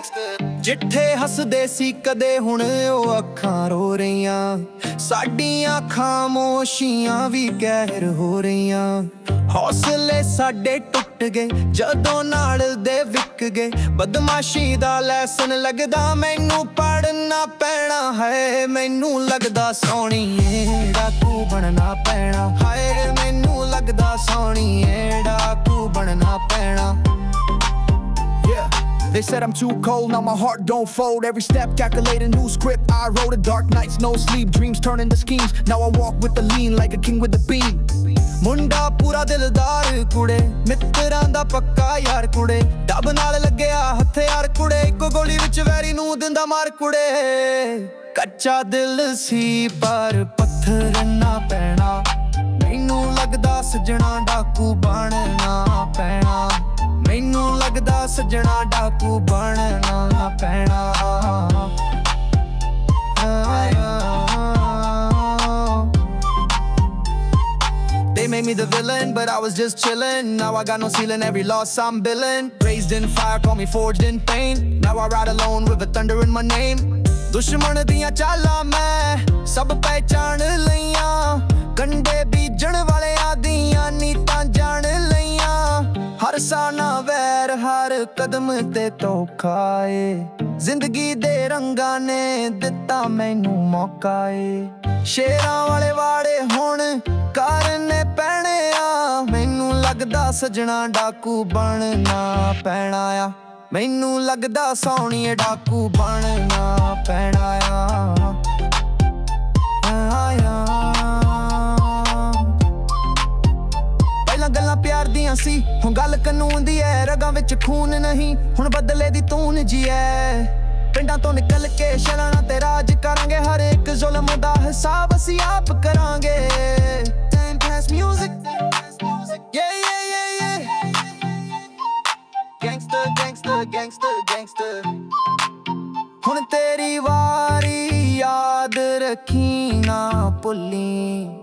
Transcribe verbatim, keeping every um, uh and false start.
ਜਿੱਥੇ ਹੱਸਦੇ ਸੀ ਕਦੇ ਹੁਣ ਉਹ ਅੱਖਾਂ ਰੋ ਰਹੀਆਂ। ਸਾਡੀਆਂ ਖਾਮੋਸ਼ੀਆਂ ਵੀ ਕਹਿਰ ਹੋ ਰਹੀਆਂ। ਹੌਸਲੇ ਸਾਡੇ ਟੁੱਟ ਗਏ ਜਦੋਂ ਨਾਲ ਦੇ ਵਿਕ ਗਏ। ਬਦਮਾਸ਼ੀ ਦਾ ਲੈਸਨ ਲੱਗਦਾ ਮੈਨੂੰ ਪੜ੍ਹਨਾ ਪੈਣਾ ਹੈ। ਮੈਨੂੰ ਲੱਗਦਾ ਸੋਹਣੀਏ ਡਾਕੂ ਬਣਨਾ ਪੈਣਾ। ਹਾਏ ਮੈਨੂੰ ਲੱਗਦਾ ਸੋਹਣੀਏ ਡਾਕੂ ਬਣਨਾ ਪੈਣਾ। They said I'm too cold, now my heart don't fold. Every step calculated, new script I wrote. A dark nights, no sleep, dreams turn into schemes. Now I walk with the lean like a king with the beam. ਮੁੰਡਾ ਪੂਰਾ ਦਿਲਦਾਰ ਕੁੜੇ, ਮਿੱਤਰਾਂ ਦਾ ਪੱਕਾ ਯਾਰ ਕੁੜੇ। ਡੱਬ ਨਾਲ ਲੱਗਿਆ ਹਥਿਆਰ ਕੁੜੇ, ਇੱਕੋ ਗੋਲੀ ਵਿੱਚ ਵੈਰੀ ਨੂੰ ਦਿੰਦਾ ਮਾਰ ਕੁੜੇ। ਕੱਚਾ ਦਿਲ ਸੀ ਪਰ ਪੱਥਰ ਨਾ ਪੈਣਾ। ਮੈਨੂੰ ਲੱਗਦਾ ਸੱਜਣਾ ਡਾਕੂ ਬਣਨਾ ਪੈਣਾ। ਮੈਨੂੰ ਲੱਗਦਾ ਸੱਜਣਾ ਡਾਕੂ ਬਣਨਾ ਪੈਣਾ। They made me the villain, but I was just chillin'. Now I got no ceiling, every loss I'm billing. Raised in fire, call me forged in pain. Now I ride alone with a thunder in my name. ਦੁਸ਼ਮਣ ਦੀਆਂ ਚਾਲਾਂ ਮੈਂ ਸਭ ਪਹਿਚਾਣ ਲਈਆਂ। ਕੰਡੇ ਬੀਜਣ ਵਾਲਿਆਂ ਦੀਆਂ ਨੀਤਾਂ ਜਾਣ ਲਈਆਂ। ਹਰ ਸਾਨਾ ਵੈਰ ਹਰ ਕਦਮ ਤੇ ਧੋਖਾ ਏ। ਜ਼ਿੰਦਗੀ ਦੇ ਰੰਗਾਂ ਨੇ ਦਿੱਤਾ ਮੈਨੂੰ ਮੌਕਾ ਏ। ਸ਼ੇਰਾਂ ਵਾਲੇ ਵਾੜੇ ਹੁਣ ਕਰਨੇ ਪੈਣੇ ਆ। ਮੈਨੂੰ ਲੱਗਦਾ ਸੱਜਣਾ ਡਾਕੂ ਬਣਨਾ ਪੈਣਾ ਆ। ਮੈਨੂੰ ਲੱਗਦਾ ਸੋਹਣੀਏ ਡਾਕੂ ਬਣਨਾ ਪੈਣਾ ਆ। ਪਹਿਲਾਂ ਗੱਲਾਂ ਪਿਆਰ ਦੀਆਂ ਸੀ, ਹੁਣ ਗੱਲ ਕਾਨੂੰਨ ਦੀ ਐ। ਰਗਾਂ ਵਿੱਚ ਖੂਨ ਨਹੀਂ, ਹੁਣ ਬਦਲੇ ਦੀ ਤੂਨ ਜੀ ਐ। ਪਿੰਡਾਂ ਤੋਂ ਨਿਕਲ ਕੇ ਸ਼ਹਿਰਾਂ ਤੇ ਰਾਜ ਕਰਾਂਗੇ। ਹਰ ਇੱਕ ਜ਼ੁਲਮ ਦਾ ਹਿਸਾਬ ਅਸੀਂ ਆਪ ਕਰਾਂਗੇ। Time pass music, yeah yeah yeah yeah. Gangster gangster gangster gangster। ਹੁਣ ਤੇਰੀ ਵਾਰੀ ਯਾਦ ਰੱਖੀ ਨਾ ਭੁੱਲੀ।